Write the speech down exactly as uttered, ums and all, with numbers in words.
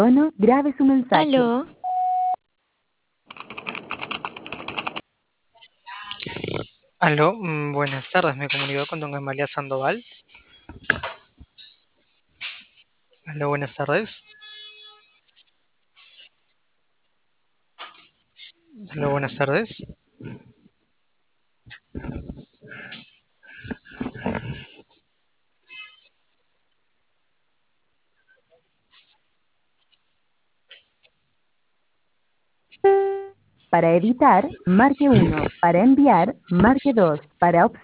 tono, grabe su mensaje. Aló, Aló, mm, buenas tardes, me comunico con don Amalia Sandoval. Aló, buenas tardes. Aló, buenas tardes. Para editar, marque uno. Para enviar, marque dos. Para observar.